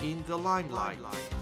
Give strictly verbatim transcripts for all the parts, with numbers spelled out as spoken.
in the limelight.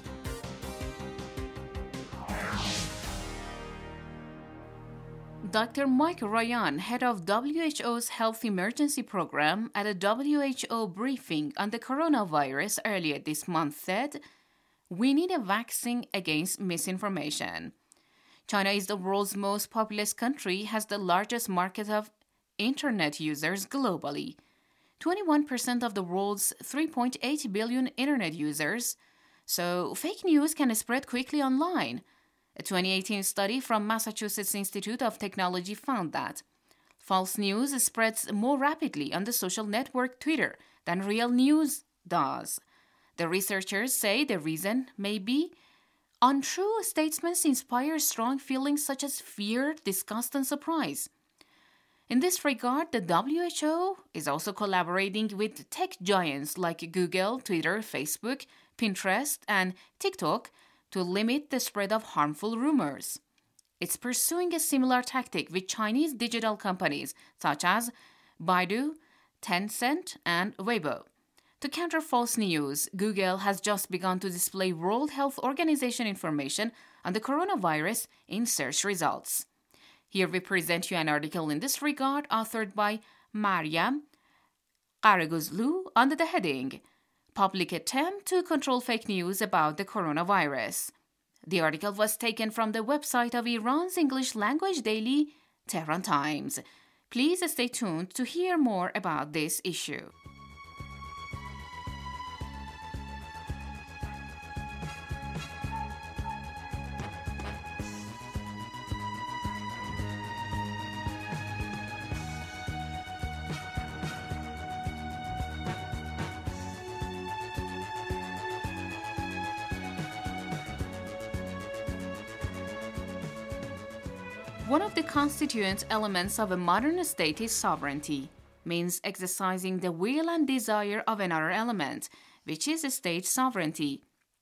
Doctor Mike Ryan, head of W H O's Health Emergency Program, at a W H O briefing on the coronavirus earlier this month said, "We need a vaccine against misinformation." China is the world's most populous country, has the largest market of internet users globally. twenty-one percent of the world's three point eight billion internet users, so fake news can spread quickly online. A twenty eighteen study from Massachusetts Institute of Technology found that false news spreads more rapidly on the social network Twitter than real news does. The researchers say the reason may be untrue statements inspire strong feelings such as fear, disgust, and surprise. In this regard, the W H O is also collaborating with tech giants like Google, Twitter, Facebook, Pinterest, and TikTok to limit the spread of harmful rumors. It's pursuing a similar tactic with Chinese digital companies such as Baidu, Tencent, and Weibo. To counter false news, Google has just begun to display World Health Organization information on the coronavirus in search results. Here we present you an article in this regard authored by Maryam Qaraguzlu under the heading Public Attempt to Control Fake News About the Coronavirus. The article was taken from the website of Iran's English language daily, Tehran Times. Please stay tuned to hear more about this issue. One of the constituent elements of a modern state is sovereignty, means exercising the will and desire of another element, which is state sovereignty.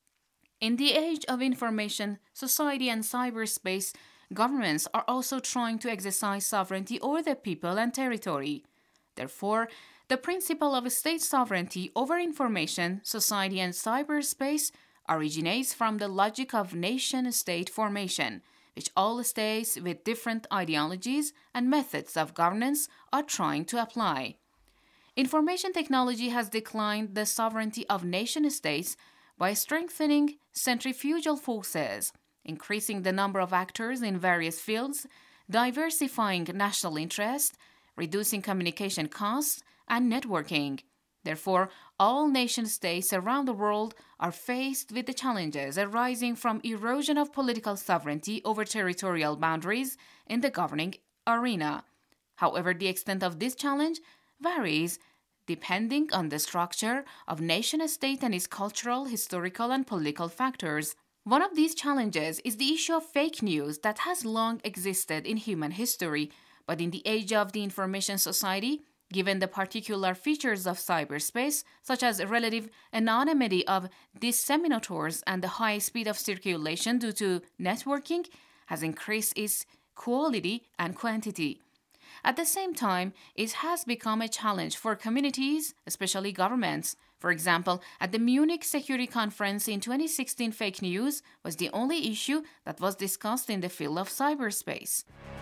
In the age of information society and cyberspace, governments are also trying to exercise sovereignty over their people and territory. Therefore, the principle of state sovereignty over information society and cyberspace originates from the logic of nation-state formation, which all states with different ideologies and methods of governance are trying to apply. Information technology has declined the sovereignty of nation-states by strengthening centrifugal forces, increasing the number of actors in various fields, diversifying national interest, reducing communication costs, and networking. Therefore, all nation-states around the world are faced with the challenges arising from erosion of political sovereignty over territorial boundaries in the governing arena. However, the extent of this challenge varies depending on the structure of nation-state and its cultural, historical, and political factors. One of these challenges is the issue of fake news that has long existed in human history, but in the age of the information society, given the particular features of cyberspace, such as relative anonymity of disseminators and the high speed of circulation due to networking, has increased its quality and quantity. At the same time, it has become a challenge for communities, especially governments. For example, at the Munich Security Conference in twenty sixteen, fake news was the only issue that was discussed in the field of cyberspace.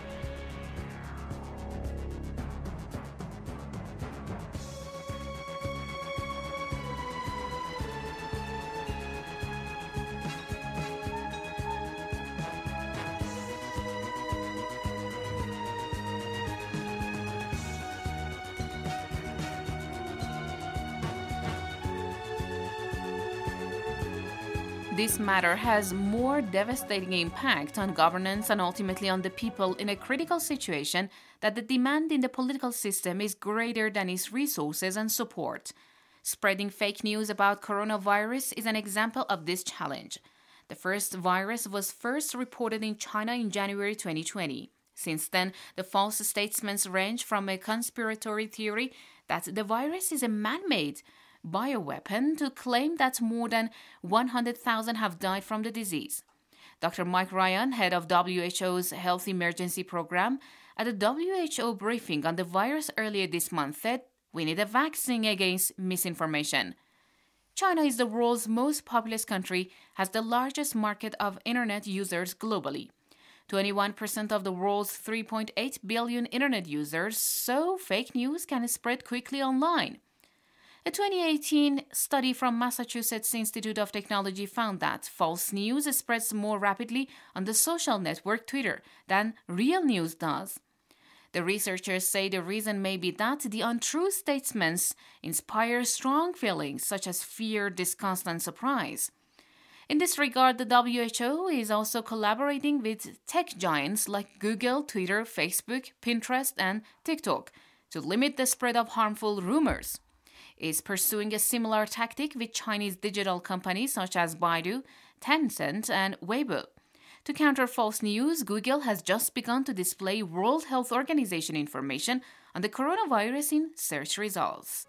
This matter has more devastating impact on governance and ultimately on the people in a critical situation that the demand in the political system is greater than its resources and support. Spreading fake news about coronavirus is an example of this challenge. The first virus was first reported in China in January twenty twenty. Since then, the false statements range from a conspiratory theory that the virus is a man-made bioweapon to claim that more than one hundred thousand have died from the disease. Doctor Mike Ryan, head of W H O's Health Emergency Program, at a W H O briefing on the virus earlier this month said, "We need a vaccine against misinformation." China is the world's most populous country, has the largest market of internet users globally. twenty-one percent of the world's three point eight billion internet users, so fake news can spread quickly online. A twenty eighteen study from Massachusetts Institute of Technology found that false news spreads more rapidly on the social network Twitter than real news does. The researchers say the reason may be that the untrue statements inspire strong feelings such as fear, disgust, and surprise. In this regard, the W H O is also collaborating with tech giants like Google, Twitter, Facebook, Pinterest, and TikTok to limit the spread of harmful rumors. It is pursuing a similar tactic with Chinese digital companies such as Baidu, Tencent, and Weibo. To counter false news, Google has just begun to display World Health Organization information on the coronavirus in search results.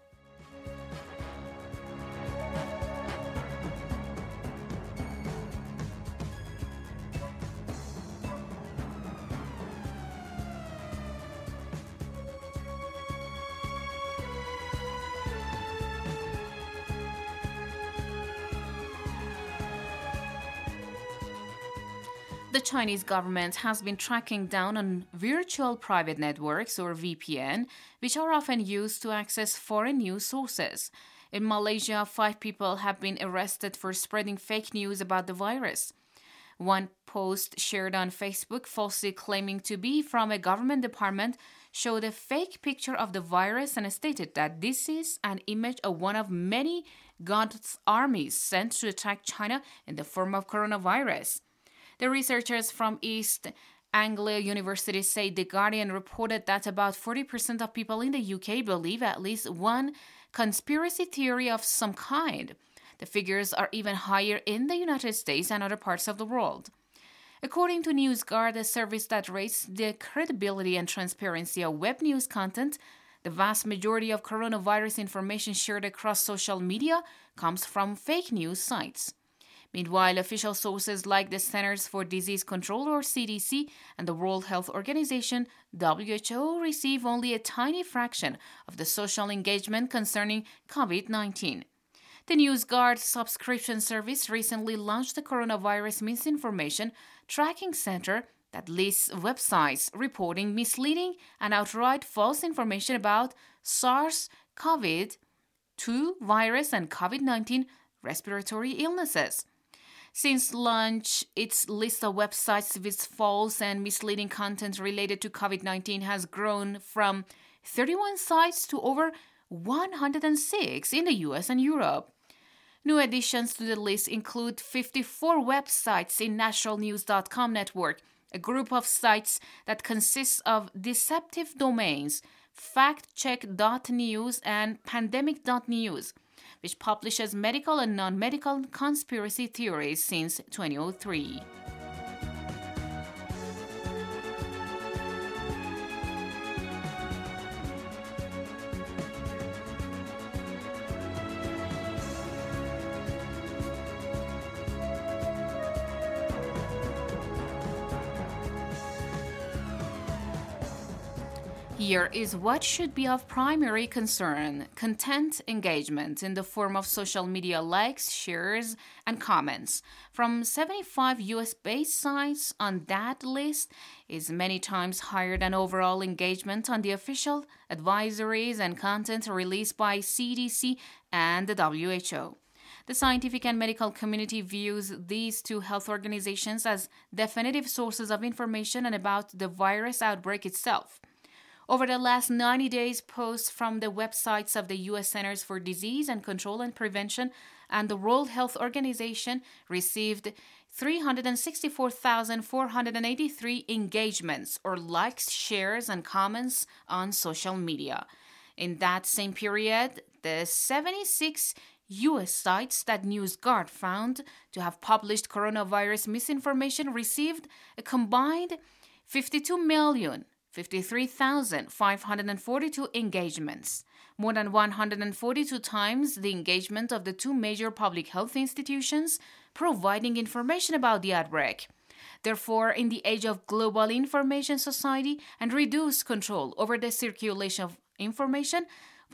The Chinese government has been tracking down on virtual private networks, or V P N, which are often used to access foreign news sources. In Malaysia, five people have been arrested for spreading fake news about the virus. One post shared on Facebook, falsely claiming to be from a government department, showed a fake picture of the virus and stated that this is an image of one of many God's armies sent to attack China in the form of coronavirus. The researchers from East Anglia University say The Guardian reported that about forty percent of people in the U K believe at least one conspiracy theory of some kind. The figures are even higher in the United States and other parts of the world. According to NewsGuard, a service that rates the credibility and transparency of web news content, the vast majority of coronavirus information shared across social media comes from fake news sites. Meanwhile, official sources like the Centers for Disease Control, or C D C, and the World Health Organization, W H O, receive only a tiny fraction of the social engagement concerning COVID nineteen. The NewsGuard subscription service recently launched the Coronavirus Misinformation Tracking Center that lists websites reporting misleading and outright false information about SARS-C o V two virus and COVID nineteen respiratory illnesses. Since launch, its list of websites with false and misleading content related to COVID nineteen has grown from thirty-one sites to over one hundred six in the U S and Europe. New additions to the list include fifty-four websites in natural news dot com network, a group of sites that consists of deceptive domains, factcheck dot news and pandemic dot news, which publishes medical and non-medical conspiracy theories since twenty oh three. Here is what should be of primary concern: content engagement in the form of social media likes, shares, and comments. From seventy-five U S-based sites on that list is many times higher than overall engagement on the official advisories and content released by C D C and the W H O. The scientific and medical community views these two health organizations as definitive sources of information and about the virus outbreak itself. Over the last ninety days, posts from the websites of the U S Centers for Disease and Control and Prevention and the World Health Organization received three hundred sixty-four thousand four hundred eighty-three engagements, or likes, shares, and comments on social media. In that same period, the seventy-six U S sites that NewsGuard found to have published coronavirus misinformation received a combined fifty-two million fifty-three thousand five hundred forty-two engagements, more than one hundred forty-two times the engagement of the two major public health institutions providing information about the outbreak. Therefore, in the age of global information society and reduced control over the circulation of information,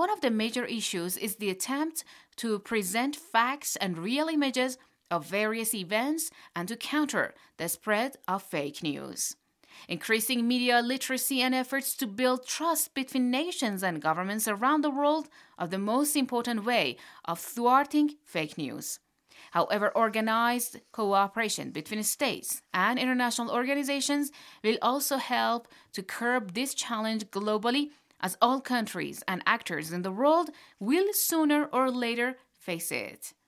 One of the major issues is the attempt to present facts and real images of various events and to counter the spread of fake news. Increasing media literacy and efforts to build trust between nations and governments around the world are the most important way of thwarting fake news. However, organized cooperation between states and international organizations will also help to curb this challenge globally, as all countries and actors in the world will sooner or later face it.